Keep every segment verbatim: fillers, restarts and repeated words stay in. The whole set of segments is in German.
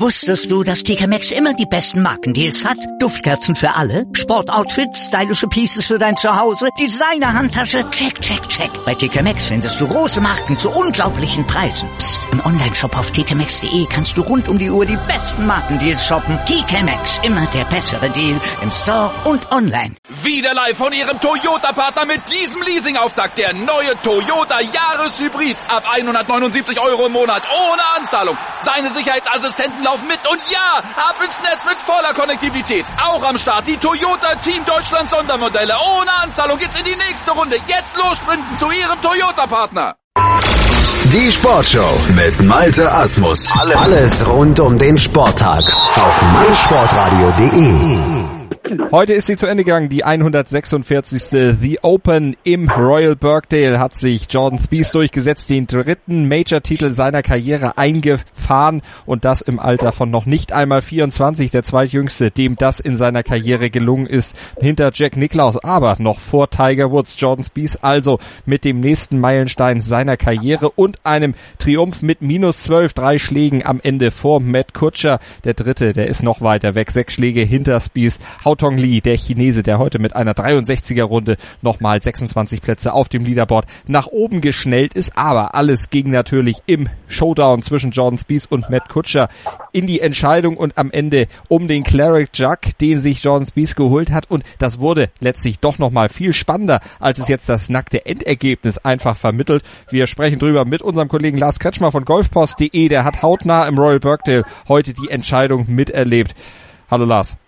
Wusstest du, dass T K Maxx immer die besten Markendeals hat? Duftkerzen für alle, Sportoutfits, stylische Pieces für dein Zuhause, Designer-Handtasche, check, check, check. Bei T K Maxx findest du große Marken zu unglaublichen Preisen. Psst. Im Onlineshop auf t k maxx punkt de kannst du rund um die Uhr die besten Markendeals shoppen. T K Maxx, immer der bessere Deal im Store und online. Wieder live von Ihrem Toyota-Partner mit diesem Leasing-Auftakt. Der neue Toyota Jahreshybrid. Ab hundertneunundsiebzig Euro im Monat ohne Anzahlung. Seine Sicherheitsassistenten laufen mit und ja, ab ins Netz mit voller Konnektivität. Auch am Start die Toyota Team Deutschland Sondermodelle. Ohne Anzahlung geht's in die nächste Runde. Jetzt los sprinten zu Ihrem Toyota-Partner. Die Sportshow mit Malte Asmus. Alles rund um den Sporttag auf meinsportradio punkt de. Heute ist sie zu Ende gegangen, die hundertsechsundvierzigste The Open im Royal Birkdale hat sich Jordan Spieth durchgesetzt, den dritten Major-Titel seiner Karriere eingefahren und das im Alter von noch nicht einmal vierundzwanzig, der zweitjüngste, dem das in seiner Karriere gelungen ist, hinter Jack Nicklaus, aber noch vor Tiger Woods. Jordan Spieth also mit dem nächsten Meilenstein seiner Karriere und einem Triumph mit minus zwölf, drei Schlägen am Ende vor Matt Kuchar. Der dritte, der ist noch weiter weg, sechs Schläge hinter Spieth. Haotong Li, der Chinese, der heute mit einer dreiundsechziger Runde nochmal sechsundzwanzig Plätze auf dem Leaderboard nach oben geschnellt ist, aber alles ging natürlich im Showdown zwischen Jordan Spieth und Matt Kuchar in die Entscheidung und am Ende um den Claret Jug, den sich Jordan Spieth geholt hat, und das wurde letztlich doch nochmal viel spannender, als es jetzt das nackte Endergebnis einfach vermittelt. Wir sprechen drüber mit unserem Kollegen Lars Kretschmer von golfpost punkt de, der hat hautnah im Royal Birkdale heute die Entscheidung miterlebt. Hallo Lars.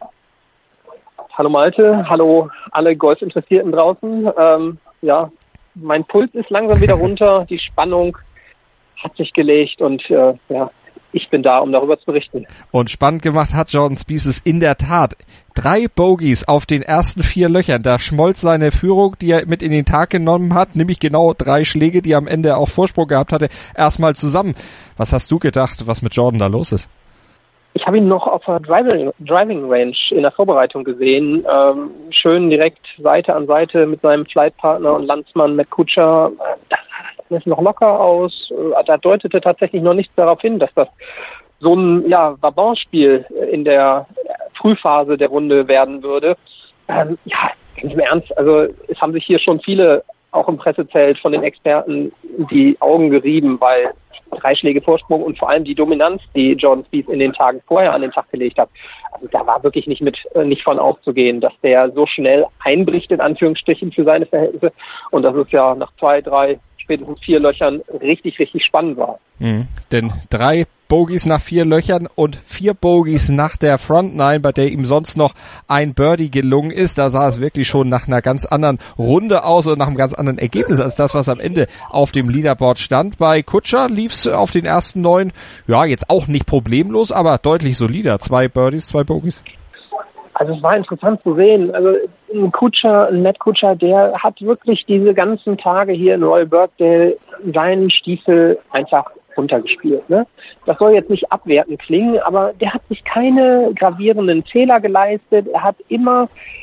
Hallo Malte, hallo alle Golfinteressierten draußen. Ähm, ja, mein Puls ist langsam wieder runter, die Spannung hat sich gelegt und äh, ja, ich bin da, um darüber zu berichten. Und spannend gemacht hat Jordan Spieth es in der Tat. Drei Bogies auf den ersten vier Löchern. Da schmolz seine Führung, die er mit in den Tag genommen hat, nämlich genau drei Schläge, die am Ende auch Vorsprung gehabt hatte, erstmal zusammen. Was hast du gedacht, was mit Jordan da los ist? Ich habe ihn noch auf der Driving, Driving Range in der Vorbereitung gesehen. Ähm, schön direkt Seite an Seite mit seinem Flightpartner und Landsmann Matt Kuchar. Das sah alles noch locker aus. Da deutete tatsächlich noch nichts darauf hin, dass das so ein ja, Vabanspiel in der Frühphase der Runde werden würde. Ähm, ja, ganz im Ernst, also es haben sich hier schon viele, auch im Pressezelt von den Experten, die Augen gerieben, weil drei Schläge Vorsprung und vor allem die Dominanz, die Jordan Spieth in den Tagen vorher an den Tag gelegt hat. Also da war wirklich nicht mit nicht von auszugehen, dass der so schnell einbricht, in Anführungsstrichen, für seine Verhältnisse. Und das ist ja nach zwei, drei, spätestens vier Löchern richtig, richtig spannend war. Mhm. Denn drei Bogies nach vier Löchern und vier Bogies nach der Front Nine, bei der ihm sonst noch ein Birdie gelungen ist. Da sah es wirklich schon nach einer ganz anderen Runde aus und nach einem ganz anderen Ergebnis als das, was am Ende auf dem Leaderboard stand. Bei Kuchar lief es auf den ersten neun, ja, jetzt auch nicht problemlos, aber deutlich solider. Zwei Birdies, zwei Bogies. Also es war interessant zu sehen. Also ein Kuchar, ein Matt Kuchar, der hat wirklich diese ganzen Tage hier in Royal Birkdale seinen Stiefel einfach runtergespielt. Ne? Das soll jetzt nicht abwertend klingen, aber der hat sich keine gravierenden Fehler geleistet. Er hat immer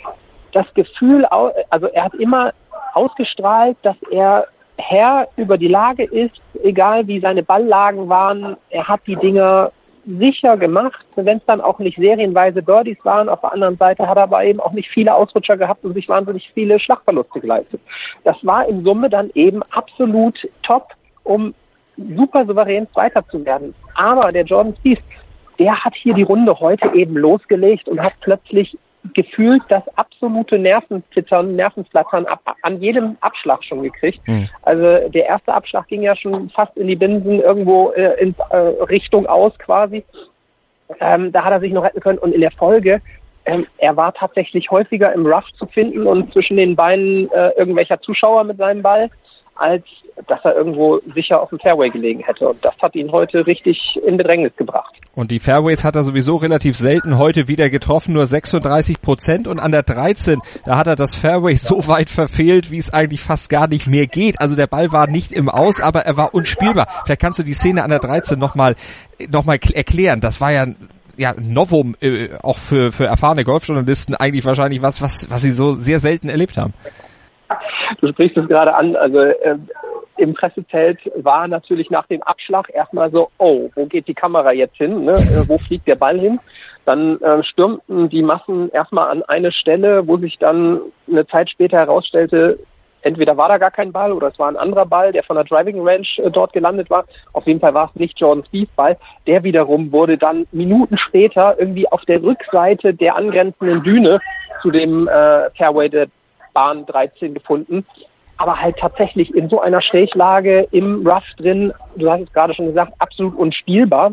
das Gefühl, also er hat immer ausgestrahlt, dass er Herr über die Lage ist, egal wie seine Balllagen waren. Er hat die Dinger sicher gemacht, wenn es dann auch nicht serienweise Birdies waren. Auf der anderen Seite hat er aber eben auch nicht viele Ausrutscher gehabt und sich wahnsinnig viele Schlagverluste geleistet. Das war in Summe dann eben absolut top, um super souverän Zweiter zu werden. Aber der Jordan Spieth, der hat hier die Runde heute eben losgelegt und hat plötzlich gefühlt das absolute Nervenzittern, Nervenflattern ab, an jedem Abschlag schon gekriegt. Mhm. Also der erste Abschlag ging ja schon fast in die Binsen, irgendwo äh, in äh, Richtung aus quasi. Ähm, da hat er sich noch retten können und in der Folge, ähm, er war tatsächlich häufiger im Rough zu finden und zwischen den Beinen äh, irgendwelcher Zuschauer mit seinem Ball, als dass er irgendwo sicher auf dem Fairway gelegen hätte. Und das hat ihn heute richtig in Bedrängnis gebracht. Und die Fairways hat er sowieso relativ selten heute wieder getroffen, nur sechsunddreißig Prozent. Und an der dreizehn, da hat er das Fairway so weit verfehlt, wie es eigentlich fast gar nicht mehr geht. Also der Ball war nicht im Aus, aber er war unspielbar. Vielleicht kannst du die Szene an der dreizehn nochmal noch mal erklären. Das war ja ja Novum, äh, auch für für erfahrene Golfjournalisten eigentlich wahrscheinlich was, was was sie so sehr selten erlebt haben. Du sprichst es gerade an, also äh, im Pressezelt war natürlich nach dem Abschlag erstmal so, oh, wo geht die Kamera jetzt hin? Ne? Wo fliegt der Ball hin? Dann äh, stürmten die Massen erstmal an eine Stelle, wo sich dann eine Zeit später herausstellte, entweder war da gar kein Ball oder es war ein anderer Ball, der von der Driving Range äh, dort gelandet war. Auf jeden Fall war es nicht Jordan Spieths Ball. Der wiederum wurde dann Minuten später irgendwie auf der Rückseite der angrenzenden Düne zu dem äh, Fairway der Bahn dreizehn gefunden. Aber halt tatsächlich in so einer Schräglage im Rough drin, du hast es gerade schon gesagt, absolut unspielbar.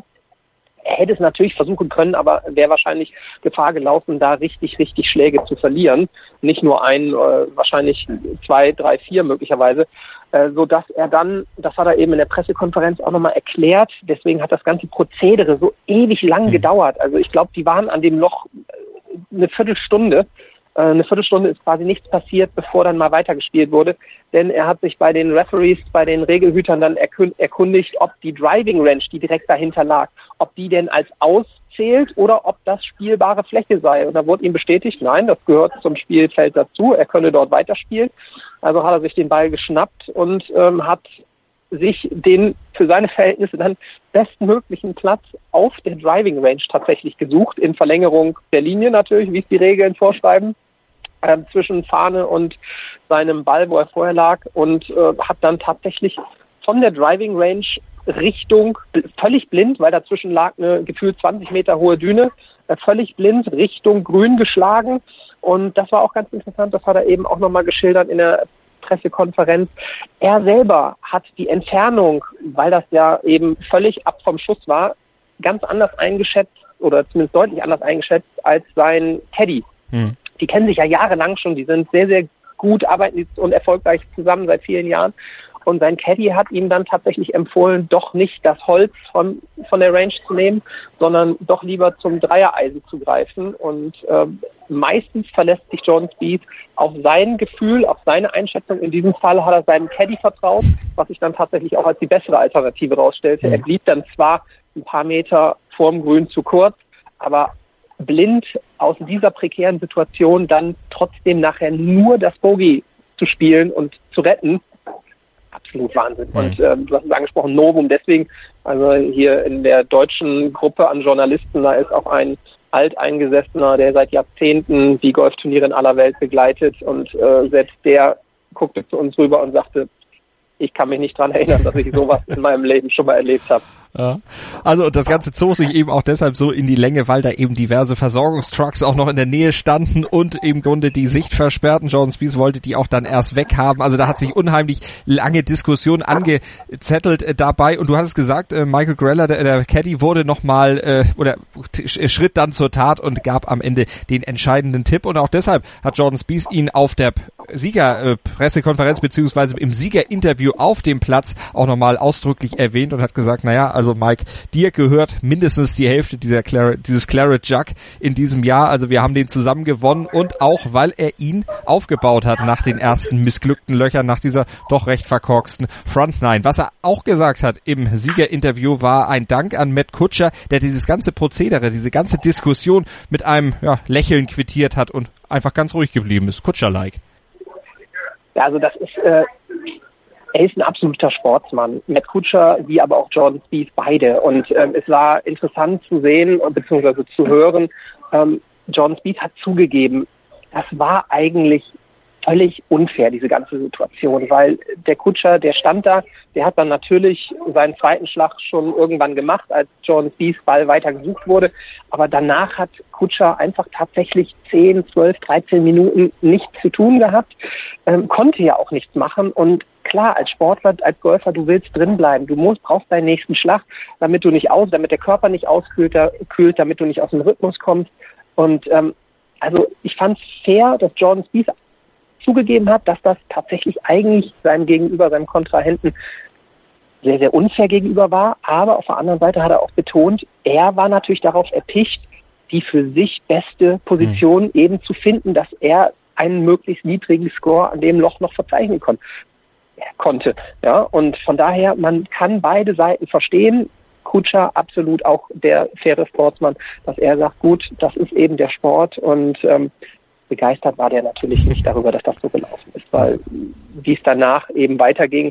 Er hätte es natürlich versuchen können, aber wäre wahrscheinlich Gefahr gelaufen, da richtig, richtig Schläge zu verlieren. Nicht nur ein, äh, wahrscheinlich zwei, drei, vier möglicherweise. Äh, so dass er dann, das hat er eben in der Pressekonferenz auch nochmal erklärt, deswegen hat das ganze Prozedere so ewig lang gedauert. Also ich glaube, die waren an dem Loch eine Viertelstunde. Eine Viertelstunde ist quasi nichts passiert, bevor dann mal weitergespielt wurde. Denn er hat sich bei den Referees, bei den Regelhütern dann erkundigt, ob die Driving Range, die direkt dahinter lag, ob die denn als auszählt oder ob das spielbare Fläche sei. Und da wurde ihm bestätigt, nein, das gehört zum Spielfeld dazu. Er könne dort weiterspielen. Also hat er sich den Ball geschnappt und ähm, hat sich den für seine Verhältnisse dann bestmöglichen Platz auf der Driving Range tatsächlich gesucht, in Verlängerung der Linie natürlich, wie es die Regeln vorschreiben, äh, zwischen Fahne und seinem Ball, wo er vorher lag, und äh, hat dann tatsächlich von der Driving Range Richtung, völlig blind, weil dazwischen lag eine gefühlt zwanzig Meter hohe Düne, äh, völlig blind Richtung Grün geschlagen. Und das war auch ganz interessant, das hat er eben auch nochmal geschildert in der Pressekonferenz. Er selber hat die Entfernung, weil das ja eben völlig ab vom Schuss war, ganz anders eingeschätzt oder zumindest deutlich anders eingeschätzt als sein Caddy. Hm. Die kennen sich ja jahrelang schon, die sind sehr, sehr gut, arbeiten und erfolgreich zusammen seit vielen Jahren. Und sein Caddy hat ihm dann tatsächlich empfohlen, doch nicht das Holz von, von der Range zu nehmen, sondern doch lieber zum Dreiereisen zu greifen. Und äh, meistens verlässt sich Jordan Spieth auf sein Gefühl, auf seine Einschätzung. In diesem Fall hat er seinem Caddy vertraut, was sich dann tatsächlich auch als die bessere Alternative rausstellte. Mhm. Er blieb dann zwar ein paar Meter vorm Grün zu kurz, aber blind aus dieser prekären Situation dann trotzdem nachher nur das Bogey zu spielen und zu retten, absolut Wahnsinn. Mhm. Und ähm, du hast es angesprochen, Novum, deswegen, also hier in der deutschen Gruppe an Journalisten, da ist auch ein Alteingesessener, der seit Jahrzehnten die Golfturniere in aller Welt begleitet, und äh, selbst der guckte zu uns rüber und sagte, ich kann mich nicht dran erinnern, dass ich sowas in meinem Leben schon mal erlebt habe. Ja. Also das Ganze zog sich eben auch deshalb so in die Länge, weil da eben diverse Versorgungstrucks auch noch in der Nähe standen und im Grunde die Sicht versperrten. Jordan Spieth wollte die auch dann erst weghaben. Also da hat sich unheimlich lange Diskussion angezettelt äh, dabei. Und du hattest gesagt, äh, Michael Greller, der, der Caddy, wurde nochmal äh, oder t- schritt dann zur Tat und gab am Ende den entscheidenden Tipp. Und auch deshalb hat Jordan Spieth ihn auf der Siegerpressekonferenz äh, beziehungsweise im Siegerinterview auf dem Platz auch nochmal ausdrücklich erwähnt und hat gesagt, naja, also Mike, dir gehört mindestens die Hälfte dieser Claret, dieses Claret Jug in diesem Jahr. Also wir haben den zusammen gewonnen, und auch, weil er ihn aufgebaut hat nach den ersten missglückten Löchern, nach dieser doch recht verkorksten Front Nine. Was er auch gesagt hat im Siegerinterview war ein Dank an Matt Kutscher, der dieses ganze Prozedere, diese ganze Diskussion mit einem ja, Lächeln quittiert hat und einfach ganz ruhig geblieben ist. Kutscher-like. Ja, also das ist... Äh Er ist ein absoluter Sportsmann. Matt Kutscher, wie aber auch Jordan Spieth, beide. Und ähm, es war interessant zu sehen bzw. zu hören, ähm, Jordan Spieth hat zugegeben, das war eigentlich völlig unfair, diese ganze Situation, weil der Kutscher, der stand da, der hat dann natürlich seinen zweiten Schlag schon irgendwann gemacht, als Jordan Spieths Ball weiter gesucht wurde, aber danach hat Kutscher einfach tatsächlich zehn, zwölf, dreizehn Minuten nichts zu tun gehabt, ähm, konnte ja auch nichts machen. Und klar, als Sportler, als Golfer, du willst drin bleiben, du musst, brauchst deinen nächsten Schlag, damit du nicht aus, damit der Körper nicht auskühlt, kühlt, damit du nicht aus dem Rhythmus kommst. Und ähm, also ich fand es fair, dass Jordan Spieth zugegeben hat, dass das tatsächlich eigentlich seinem Gegenüber, seinem Kontrahenten sehr, sehr unfair gegenüber war. Aber auf der anderen Seite hat er auch betont, er war natürlich darauf erpicht, die für sich beste Position mhm. eben zu finden, dass er einen möglichst niedrigen Score an dem Loch noch verzeichnen kon- konnte. Ja, und von daher, man kann beide Seiten verstehen. Kutscher absolut auch der faire Sportsmann, dass er sagt, gut, das ist eben der Sport, und ähm, begeistert war der natürlich nicht darüber, dass das so gelaufen ist, weil wie es danach eben weiterging,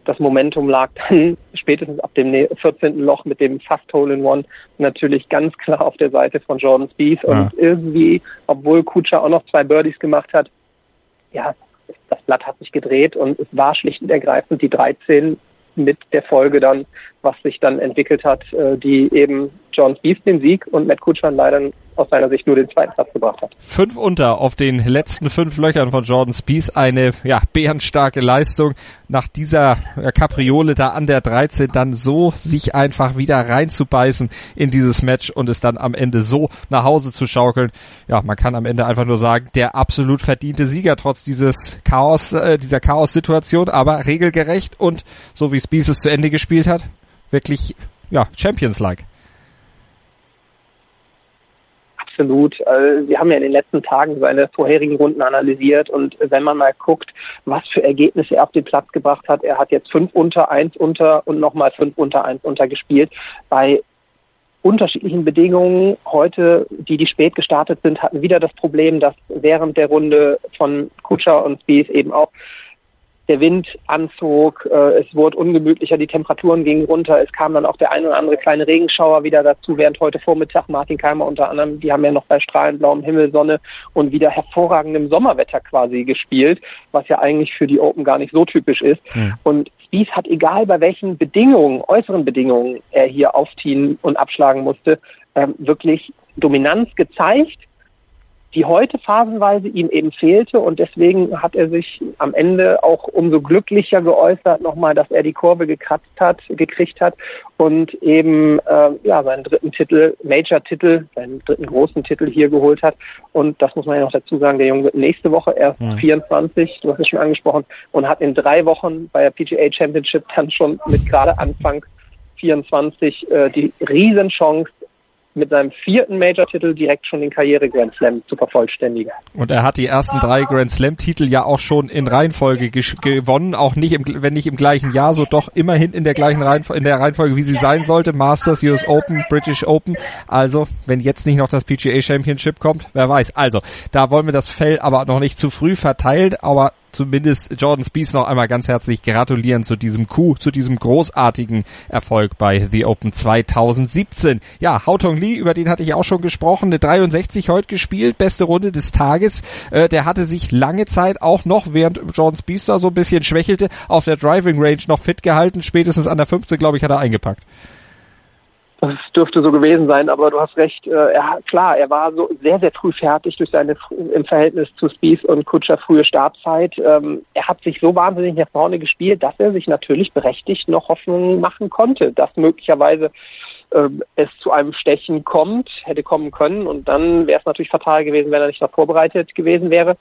das Momentum lag dann spätestens ab dem vierzehnten Loch mit dem Fast Hole-in-One natürlich ganz klar auf der Seite von Jordan Spieth. Ja. Und irgendwie, obwohl Kutscher auch noch zwei Birdies gemacht hat, ja, das Blatt hat sich gedreht und es war schlicht und ergreifend die dreizehn mit der Folge dann, was sich dann entwickelt hat, die eben Jordan Spieth den Sieg und Matt Kuchar leider aus seiner Sicht nur den zweiten Platz gebracht hat. Fünf unter auf den letzten fünf Löchern von Jordan Spieth, eine ja bärenstarke Leistung. Nach dieser ja, Kapriole da an der dreizehn dann so sich einfach wieder reinzubeißen in dieses Match und es dann am Ende so nach Hause zu schaukeln. Ja, man kann am Ende einfach nur sagen, der absolut verdiente Sieger trotz dieses Chaos, äh, dieser Chaos-Situation, aber regelgerecht und so wie Spieth es zu Ende gespielt hat, wirklich ja Champions-like. Absolut. Wir haben ja in den letzten Tagen seine vorherigen Runden analysiert und wenn man mal guckt, was für Ergebnisse er auf den Platz gebracht hat, er hat jetzt fünf unter, eins unter und nochmal fünf unter, eins unter gespielt. Bei unterschiedlichen Bedingungen heute, die die spät gestartet sind, hatten wieder das Problem, dass während der Runde von Kuchar und Spieth eben auch der Wind anzog, äh, es wurde ungemütlicher, die Temperaturen gingen runter, es kam dann auch der ein oder andere kleine Regenschauer wieder dazu, während heute Vormittag Martin Kaymer unter anderem, die haben ja noch bei strahlend blauem Himmel, Sonne und wieder hervorragendem Sommerwetter quasi gespielt, was ja eigentlich für die Open gar nicht so typisch ist. Mhm. Und Spieth hat, egal bei welchen Bedingungen, äußeren Bedingungen er hier aufziehen und abschlagen musste, ähm, wirklich Dominanz gezeigt, die heute phasenweise ihm eben fehlte und deswegen hat er sich am Ende auch umso glücklicher geäußert nochmal, dass er die Kurve gekratzt hat, gekriegt hat und eben äh, ja seinen dritten Titel, Major-Titel, seinen dritten großen Titel hier geholt hat und das muss man ja noch dazu sagen, der Junge wird nächste Woche erst mhm. vierundzwanzig, du hast es schon angesprochen, und hat in drei Wochen bei der P G A Championship dann schon mit gerade Anfang vierundzwanzig äh, die Riesenchance, mit seinem vierten Major-Titel direkt schon den Karriere-Grand Slam zu vervollständigen. Und er hat die ersten drei Grand Slam-Titel ja auch schon in Reihenfolge gesch- gewonnen, auch nicht im, wenn nicht im gleichen Jahr, so doch immerhin in der gleichen Reihenfolge, in der Reihenfolge, wie sie sein sollte. Masters, U S Open, British Open. Also, wenn jetzt nicht noch das P G A Championship kommt, wer weiß. Also, da wollen wir das Fell aber noch nicht zu früh verteilen, aber zumindest Jordan Spieth noch einmal ganz herzlich gratulieren zu diesem Coup, zu diesem großartigen Erfolg bei The Open zwanzig siebzehn. Ja, Haotong Li, über den hatte ich auch schon gesprochen, eine dreiundsechzig heute gespielt, beste Runde des Tages. Äh, der hatte sich lange Zeit auch noch, während Jordan Spieth da so ein bisschen schwächelte, auf der Driving Range noch fit gehalten. Spätestens an der fünfzehn, glaube ich, hat er eingepackt. Das dürfte so gewesen sein, aber du hast recht. Äh, er, klar, er war so sehr, sehr früh fertig durch seine im Verhältnis zu Spieth und Kuchar frühe Startzeit. Ähm, er hat sich so wahnsinnig nach vorne gespielt, dass er sich natürlich berechtigt noch Hoffnung machen konnte, dass möglicherweise äh, es zu einem Stechen kommt, hätte kommen können und dann wäre es natürlich fatal gewesen, wenn er nicht noch vorbereitet gewesen wäre.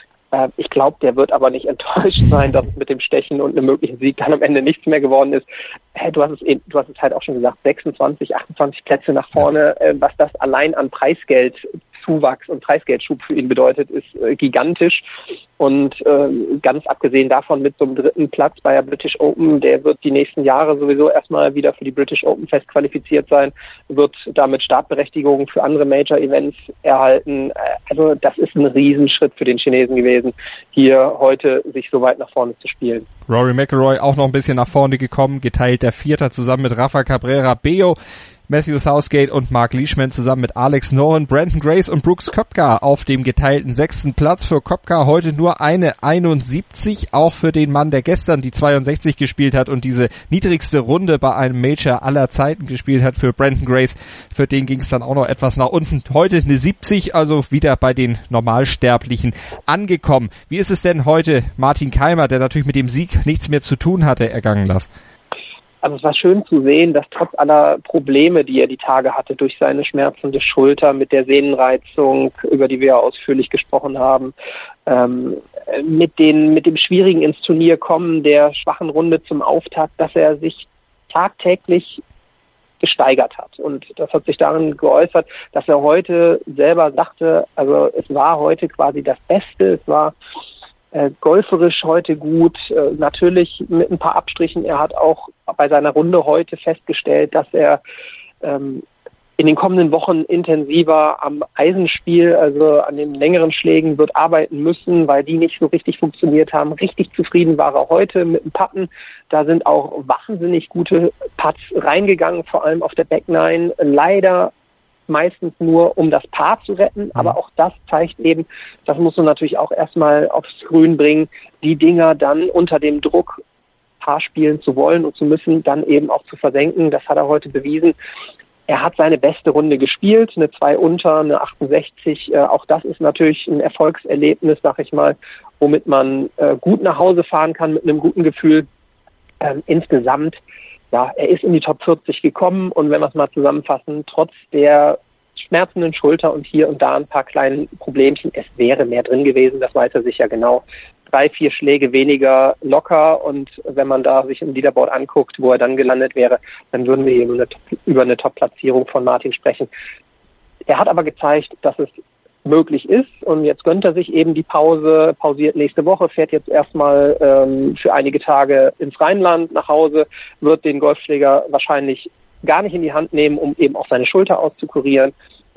Ich glaube, der wird aber nicht enttäuscht sein, dass es mit dem Stechen und einem möglichen Sieg dann am Ende nichts mehr geworden ist. Du hast es eben, du hast es halt auch schon gesagt, sechsundzwanzig, achtundzwanzig Plätze nach vorne, was das allein an Preisgeldzuwachs und Preisgeldschub für ihn bedeutet, ist gigantisch. Und äh, ganz abgesehen davon mit so einem dritten Platz bei der British Open, der wird die nächsten Jahre sowieso erstmal wieder für die British Open fest qualifiziert sein, wird damit Startberechtigungen für andere Major-Events erhalten. Also das ist ein Riesenschritt für den Chinesen gewesen, hier heute sich so weit nach vorne zu spielen. Rory McIlroy auch noch ein bisschen nach vorne gekommen, geteilt der Vierter zusammen mit Rafa Cabrera Bello. Matthew Southgate und Mark Leishman zusammen mit Alex Noren, Brandon Grace und Brooks Koepka auf dem geteilten sechsten Platz. Für Koepka heute nur eine einundsiebzig, auch für den Mann, der gestern die zweiundsechzig gespielt hat und diese niedrigste Runde bei einem Major aller Zeiten gespielt hat. Für Brandon Grace, für den ging es dann auch noch etwas nach unten. Heute eine siebzig, also wieder bei den Normalsterblichen angekommen. Wie ist es denn heute Martin Kaymer, der natürlich mit dem Sieg nichts mehr zu tun hatte, ergangen lassen? Also es war schön zu sehen, dass trotz aller Probleme, die er die Tage hatte, durch seine schmerzende Schulter mit der Sehnenreizung, über die wir ja ausführlich gesprochen haben, ähm, mit den mit dem schwierigen ins Turnier kommen, der schwachen Runde zum Auftakt, dass er sich tagtäglich gesteigert hat. Und das hat sich darin geäußert, dass er heute selber sagte, also es war heute quasi das Beste, es war Äh, golferisch heute gut, äh, natürlich mit ein paar Abstrichen. Er hat auch bei seiner Runde heute festgestellt, dass er ähm, in den kommenden Wochen intensiver am Eisenspiel, also an den längeren Schlägen wird arbeiten müssen, weil die nicht so richtig funktioniert haben. Richtig zufrieden war er heute mit dem Putten. Da sind auch wahnsinnig gute Putts reingegangen, vor allem auf der Back Nine. Leider meistens nur, um das Paar zu retten. Aber auch das zeigt eben, das muss man natürlich auch erstmal aufs Grün bringen, die Dinger dann unter dem Druck Paar spielen zu wollen und zu müssen, dann eben auch zu versenken. Das hat er heute bewiesen. Er hat seine beste Runde gespielt, eine zwei unter, eine achtundsechzig. Äh, auch das ist natürlich ein Erfolgserlebnis, sag ich mal, womit man äh, gut nach Hause fahren kann mit einem guten Gefühl. Ähm, insgesamt, ja, er ist in die Top vierzig gekommen und wenn wir es mal zusammenfassen, trotz der schmerzenden Schulter und hier und da ein paar kleinen Problemchen, es wäre mehr drin gewesen, das weiß er sicher genau. Drei, vier Schläge weniger locker und wenn man da sich im Leaderboard anguckt, wo er dann gelandet wäre, dann würden wir hier nur eine, über eine Top-Platzierung von Martin sprechen. Er hat aber gezeigt, dass es möglich ist und jetzt gönnt er sich eben die Pause, pausiert nächste Woche, fährt jetzt erstmal ähm, für einige Tage ins Rheinland nach Hause, wird den Golfschläger wahrscheinlich gar nicht in die Hand nehmen, um eben auch seine Schulter auszukurieren,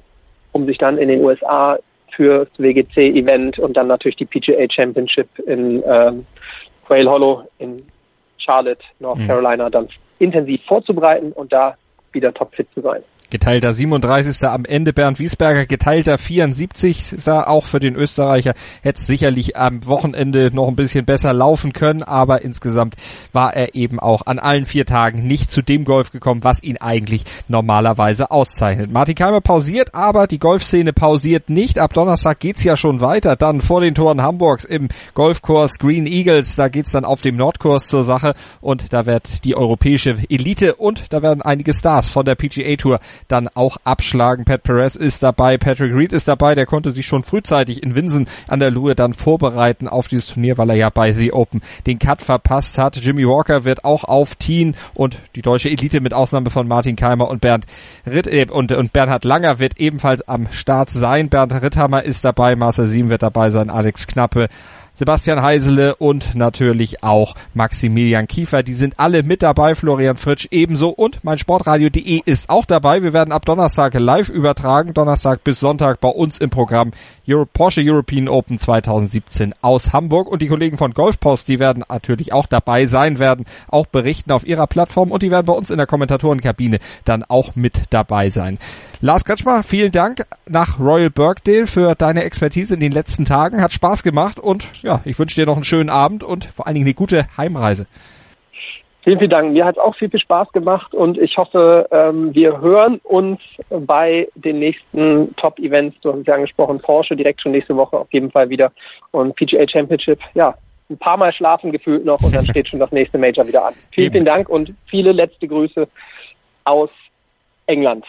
um sich dann in den U S A für das W G C-Event und dann natürlich die P G A Championship in ähm, Quail Hollow in Charlotte, North mhm. Carolina dann intensiv vorzubereiten und da wieder topfit zu sein. Geteilter siebenunddreißigster am Ende Bernd Wiesberger, geteilter vierundsiebzigster auch für den Österreicher. Hätte es sicherlich am Wochenende noch ein bisschen besser laufen können, aber insgesamt war er eben auch an allen vier Tagen nicht zu dem Golf gekommen, was ihn eigentlich normalerweise auszeichnet. Martin Kaymer pausiert, aber die Golfszene pausiert nicht. Ab Donnerstag geht's ja schon weiter, dann vor den Toren Hamburgs im Golfkurs Green Eagles. Da geht's dann auf dem Nordkurs zur Sache und da wird die europäische Elite und da werden einige Stars von der P G A Tour dann auch abschlagen. Pat Perez ist dabei, Patrick Reed ist dabei, der konnte sich schon frühzeitig in Winsen an der Luhe dann vorbereiten auf dieses Turnier, weil er ja bei The Open den Cut verpasst hat. Jimmy Walker wird auch aufziehen und die deutsche Elite mit Ausnahme von Martin Kaymer und Bernd Ritt, äh, und, und Bernhard Langer wird ebenfalls am Start sein. Bernd Ritthammer ist dabei, Marcel Siem wird dabei sein, Alex Knappe, Sebastian Heisele und natürlich auch Maximilian Kiefer. Die sind alle mit dabei, Florian Fritsch ebenso und meinsportradio punkt de ist auch dabei. Wir werden ab Donnerstag live übertragen, Donnerstag bis Sonntag bei uns im Programm Euro- Porsche European Open zweitausendsiebzehn aus Hamburg und die Kollegen von Golfpost, die werden natürlich auch dabei sein, werden auch berichten auf ihrer Plattform und die werden bei uns in der Kommentatorenkabine dann auch mit dabei sein. Lars Kretschmer, vielen Dank nach Royal Birkdale für deine Expertise in den letzten Tagen. Hat Spaß gemacht und ja, ich wünsche dir noch einen schönen Abend und vor allen Dingen eine gute Heimreise. Vielen, vielen Dank. Mir hat es auch viel, viel Spaß gemacht und ich hoffe, ähm, wir hören uns bei den nächsten Top-Events. Du hast es ja angesprochen, Porsche direkt schon nächste Woche auf jeden Fall wieder und P G A Championship. Ja, ein paar Mal schlafen gefühlt noch und dann steht schon das nächste Major wieder an. Vielen, vielen Dank und viele letzte Grüße aus England.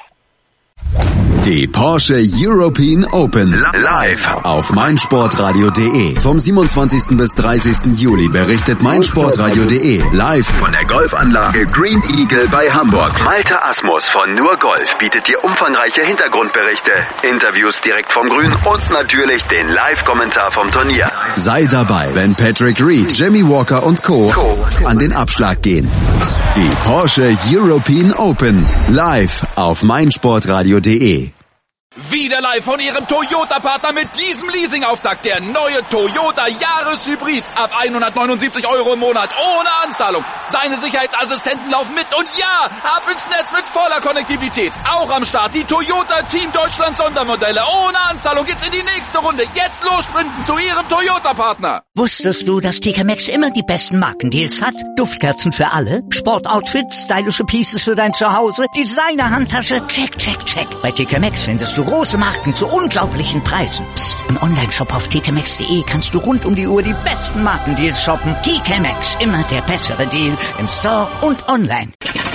Die Porsche European Open live auf meinsportradio punkt de. Vom siebenundzwanzigsten bis dreißigsten Juli berichtet meinsportradio punkt de live von der Golfanlage Green Eagle bei Hamburg. Malte Asmus von Nur Golf bietet dir umfangreiche Hintergrundberichte, Interviews direkt vom Grün und natürlich den Live-Kommentar vom Turnier. Sei dabei, wenn Patrick Reed, Jimmy Walker und Co. an den Abschlag gehen. Die Porsche European Open live auf meinsportradio punkt de. Wieder live von Ihrem Toyota-Partner mit diesem Leasing-Auftakt. Der neue Toyota Jahreshybrid. Ab hundertneunundsiebzig Euro im Monat. Ohne Anzahlung. Seine Sicherheitsassistenten laufen mit. Und ja, ab ins Netz mit voller Konnektivität. Auch am Start die Toyota Team Deutschland Sondermodelle. Ohne Anzahlung geht's in die nächste Runde. Jetzt los sprinten zu Ihrem Toyota-Partner. Wusstest du, dass T K Maxx immer die besten Markendeals hat? Duftkerzen für alle, Sportoutfits, stylische Pieces für dein Zuhause, Designer-Handtasche, check, check, check. Bei T K Maxx findest du große Marken zu unglaublichen Preisen. Psst. Im Onlineshop auf t k maxx punkt de kannst du rund um die Uhr die besten Markendeals shoppen. T K Maxx, immer der bessere Deal im Store und online.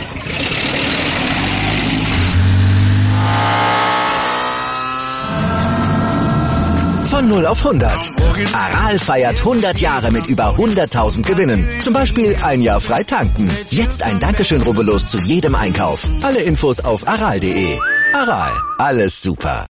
Von null auf hundert. Aral feiert hundert Jahre mit über hunderttausend Gewinnen. Zum Beispiel ein Jahr frei tanken. Jetzt ein Dankeschön, rubbellos zu jedem Einkauf. Alle Infos auf aral punkt de. Aral, alles super.